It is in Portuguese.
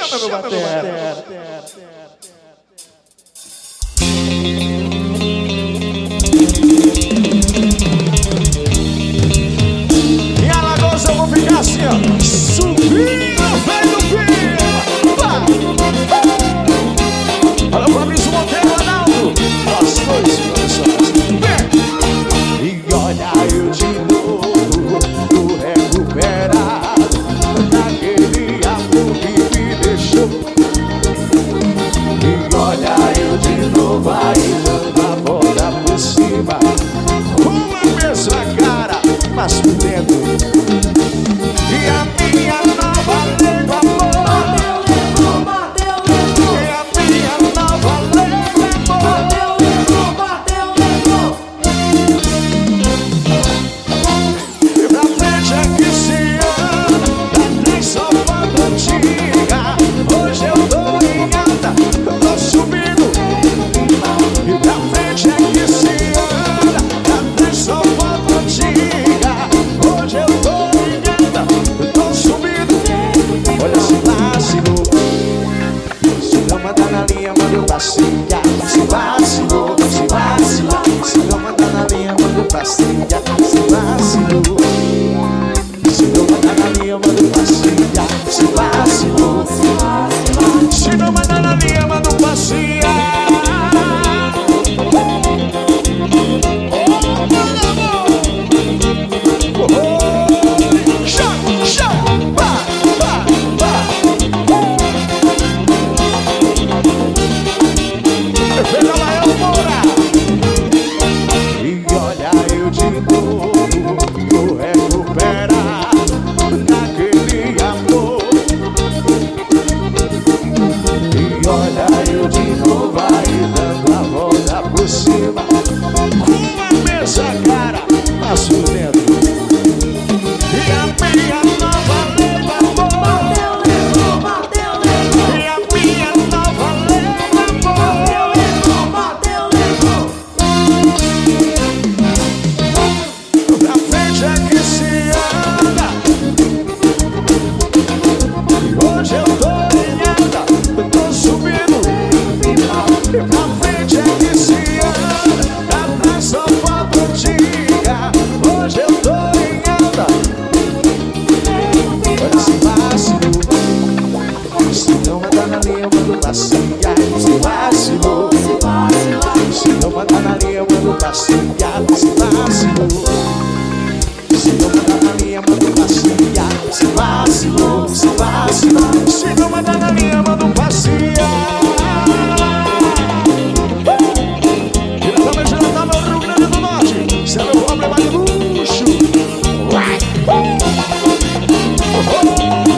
Chama meu batera. E a Alagoas eu vou ficar assim, ó. Subindo, velho filho. Olha o Fabrício Monteiro, Ronaldo. Nós dois corações. E olha eu de novo, tô recuperado daquele amor que me deixou. E olha eu de novo aí dando a volta por cima, com a mesma cara, mas por dentro. E a minha nova lei do amor, Bateu, levou. e a minha nova lei do amor. Bateu, levou. E pra frente é que se anda, pra trás só foto antiga. Hoje eu tô em alta, eu tô subindo. E pra frente é que se anda, pra trás só foto antiga. Hoje eu tô em alta, eu tô subindo. Olha se vacilou, se não mandar na linha, manda eu passear. Se vacilou, se vacilou, se não mandar na linha, manda eu passear. Se vacilou, se não mandar na linha, manda eu passear. Se vacilou, se não mandar na linha, manda eu passear. E olha eu de novo, tô recuperado daquele amor. E olha eu de novo aí dando a volta por cima, com a mesma cara, mas por dentro. E a minha nova lei do amor, Bateu, levou. e a minha nova lei do amor. Bateu, levou. Pra frente é que se anda. E hoje eu tô em alta, eu tô subindo. E pra frente é que se anda, pra trás só foto antiga. Hoje eu tô em alta. Olha se vacilou, se não mandar na linha eu mando passear. Se vacilou, se não mandar na linha eu mando passear. Se vacilou, se não mandar na linha, manda passear. Se vacilou, se vacilou, se não mandar na linha, manda passear. Diretamente da Tabela do Rio Grande do Norte, esse é meu problema de luxo.